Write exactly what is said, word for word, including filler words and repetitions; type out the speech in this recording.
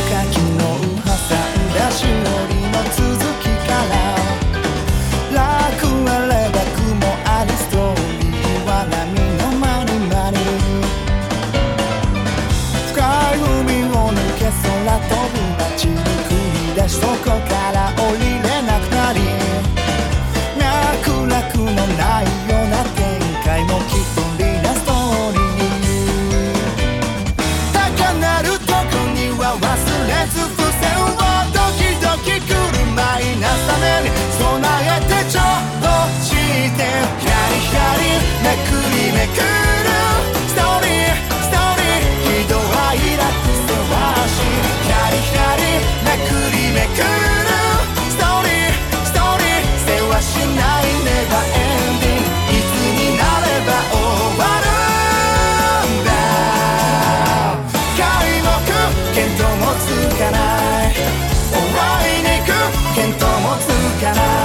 か昨日挟んだしおりの続きから楽あれば雲ありストーリーは波のまにまに深い海を抜け空飛ぶ街に繰り出しそこから降りれなくなり脈絡のないような展開もきっとリラストーリー高鳴るとこには忘れず付箋をドキドキ来るマイナスために備えてちょっとしてヒャリヒャリめくりめくるストーリーストーリー喜怒哀楽せわしヒャリヒャリめくりめくるストーリーストーリーせわしないネバーエンディングいつになれば終わるんだ皆目見当もつかない終わりに行く見当もつかない